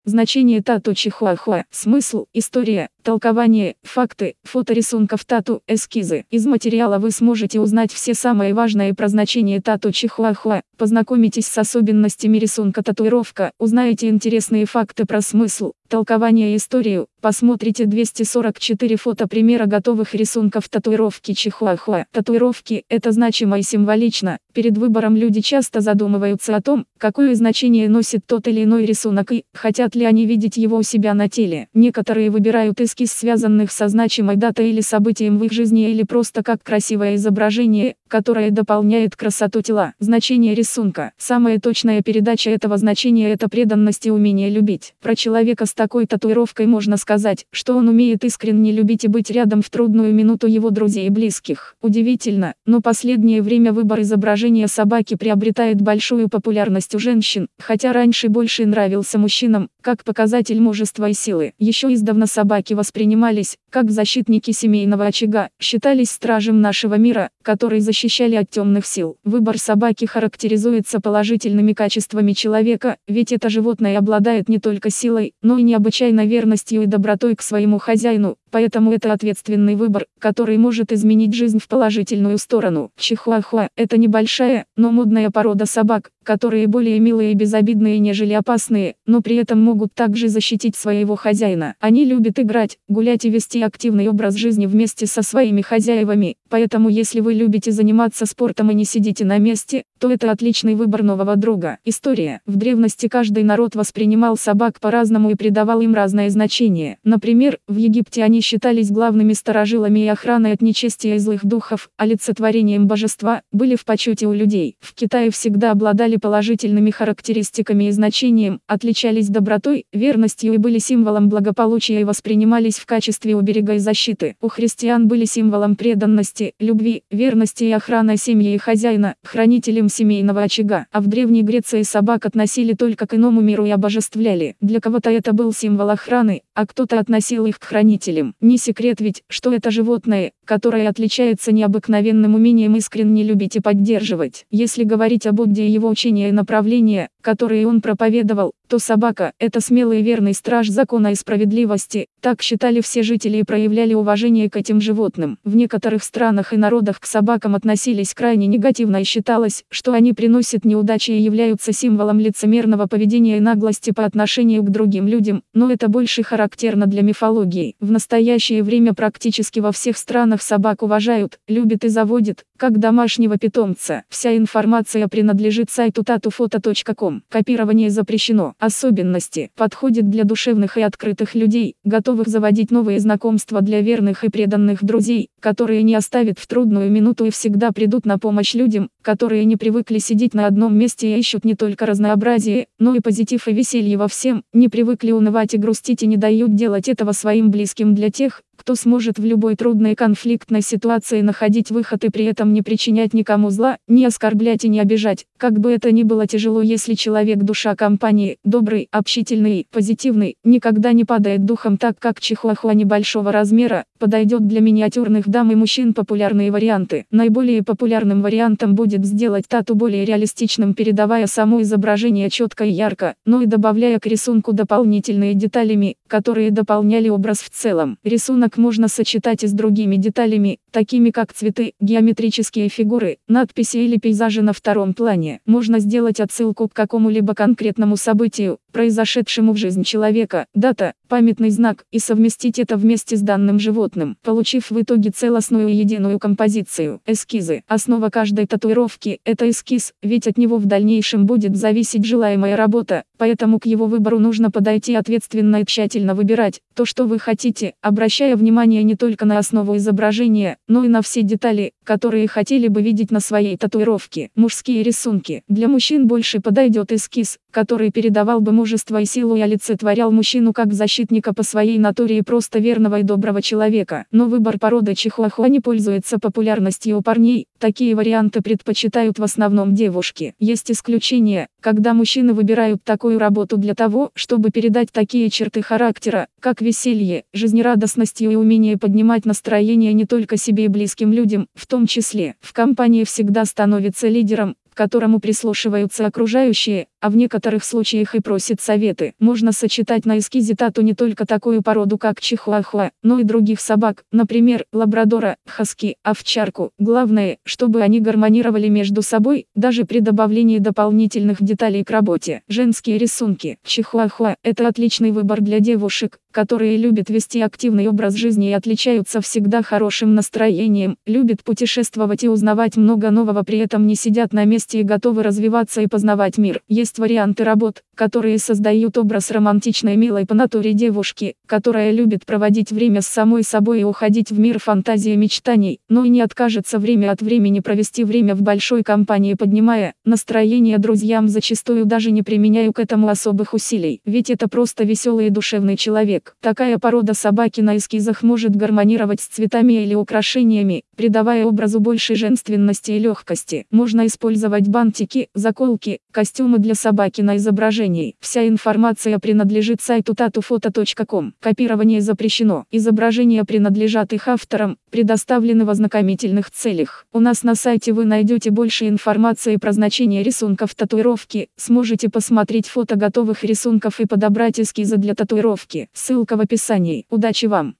Значение тату чихуахуа. Смысл, история, толкование, факты, фото рисунков тату, эскизы. Из материала вы сможете узнать все самые важные про значение тату чихуахуа, познакомитесь с особенностями рисунка татуировка, узнаете интересные факты про смысл, толкование и историю, посмотрите 244 фото примера готовых рисунков татуировки чихуахуа. Татуировки – это значимо и символично. Перед выбором люди часто задумываются о том, какое значение носит тот или иной рисунок и хотят ли они видеть его у себя на теле. Некоторые выбирают эскиз, связанных со значимой датой или событием в их жизни, или просто как красивое изображение, которое дополняет красоту тела. Значение рисунка. Самая точная передача этого значения – это преданность и умение любить. Про человека с такой татуировкой можно сказать, что он умеет искренне любить и быть рядом в трудную минуту его друзей и близких. Удивительно, но последнее время выбор изображения собаки приобретает большую популярность у женщин, хотя раньше больше нравился мужчинам, как показатель мужества и силы. Еще издавна собаки воспринимались как защитники семейного очага, считались стражем нашего мира, которые защищали от темных сил. Выбор собаки характеризуется положительными качествами человека, ведь это животное обладает не только силой, но и необычайной верностью и добротой к своему хозяину, поэтому это ответственный выбор, который может изменить жизнь в положительную сторону. Чихуахуа – это небольшая, но модная порода собак, которые более милые и безобидные, нежели опасные, но при этом могут также защитить своего хозяина. Они любят играть, гулять и вести активный образ жизни вместе со своими хозяевами, поэтому если вы любите заниматься спортом и не сидите на месте, то это отличный выбор нового друга. История. В древности каждый народ воспринимал собак по-разному и придавал им разное значение. Например, в Египте они считались главными сторожилами и охраной от нечестия и злых духов, олицетворением божества, были в почете у людей. В Китае всегда обладали положительными характеристиками и значением, отличались добротой, верностью и были символом благополучия и воспринимались в качестве оберега и защиты. У христиан были символом преданности, любви, верности и охраны семьи и хозяина, хранителем семейного очага. А в Древней Греции собак относили только к иному миру и обожествляли. Для кого-то это был символ охраны, а кто-то относил их к хранителям. Не секрет ведь, что это животное, которое отличается необыкновенным умением искренне любить и поддерживать. Если говорить о Будде и его учения и направления, которые он проповедовал, то собака – это смелый и верный страж закона и справедливости, так считали все жители и проявляли уважение к этим животным. В некоторых странах и народах к собакам относились крайне негативно и считалось, что они приносят неудачи и являются символом лицемерного поведения и наглости по отношению к другим людям, но это больше характерно для мифологии. В настоящее время практически во всех странах собак уважают, любят и заводят, как домашнего питомца. Вся информация принадлежит сайту tatufoto.com. Копирование запрещено. Особенности. Подходит для душевных и открытых людей, готовых заводить новые знакомства, для верных и преданных друзей, которые не оставят в трудную минуту и всегда придут на помощь людям, которые не привыкли сидеть на одном месте и ищут не только разнообразие, но и позитив и веселье во всем, не привыкли унывать и грустить и не дают делать этого своим близким, для тех, кто сможет в любой трудной конфликтной ситуации находить выход и при этом не причинять никому зла, не оскорблять и не обижать. Как бы это ни было тяжело, если человек душа компании, добрый, общительный, позитивный, никогда не падает духом, так как чихуахуа небольшого размера, подойдет для миниатюрных дам и мужчин. Популярные варианты. Наиболее популярным вариантом будет сделать тату более реалистичным, передавая само изображение четко и ярко, но и добавляя к рисунку дополнительные деталями, которые дополняли образ в целом. Рисунок можно сочетать и с другими деталями, такими как цветы, геометрические фигуры, надписи или пейзажи на втором плане. Можно сделать отсылку к какому-либо конкретному событию, произошедшему в жизни человека, дата, памятный знак, и совместить это вместе с данным животным, получив в итоге целостную и единую композицию. Эскизы. Основа каждой татуировки – это эскиз, ведь от него в дальнейшем будет зависеть желаемая работа, поэтому к его выбору нужно подойти ответственно и тщательно выбирать то, что вы хотите, обращая внимание не только на основу изображения, но и на все детали, которые хотели бы видеть на своей татуировке. Мужские рисунки. Для мужчин больше подойдет эскиз, который передавал бы мужество и силу и олицетворял мужчину как защитника по своей натуре и просто верного и доброго человека. Но выбор породы чихуахуа не пользуется популярностью у парней, такие варианты предпочитают в основном девушки. Есть исключения, когда мужчины выбирают такую работу для того, чтобы передать такие черты характера, как веселье, жизнерадостность и умение поднимать настроение не только себе и близким людям, в том числе в компании всегда становится лидером, к которому прислушиваются окружающие, а в некоторых случаях и просит советы. Можно сочетать на эскизе тату не только такую породу, как чихуахуа, но и других собак, например, лабрадора, хаски, овчарку. Главное, чтобы они гармонировали между собой, даже при добавлении дополнительных деталей к работе. Женские рисунки. Чихуахуа – это отличный выбор для девушек, которые любят вести активный образ жизни и отличаются всегда хорошим настроением, любят путешествовать и узнавать много нового, при этом не сидят на месте и готовы развиваться и познавать мир. Есть варианты работ, которые создают образ романтичной милой по натуре девушки, которая любит проводить время с самой собой и уходить в мир фантазии и мечтаний, но и не откажется время от времени провести время в большой компании, поднимая настроение друзьям, зачастую даже не применяя к этому особых усилий, ведь это просто веселый и душевный человек. Такая порода собаки на эскизах может гармонировать с цветами или украшениями, придавая образу большей женственности и легкости. Можно использовать бантики, заколки, костюмы для собаки на изображении. Вся информация принадлежит сайту tatufoto.com. Копирование запрещено. Изображения принадлежат их авторам, предоставлены в ознакомительных целях. У нас на сайте вы найдете больше информации про значение рисунков татуировки, сможете посмотреть фото готовых рисунков и подобрать эскизы для татуировки. Ссылка в описании. Удачи вам!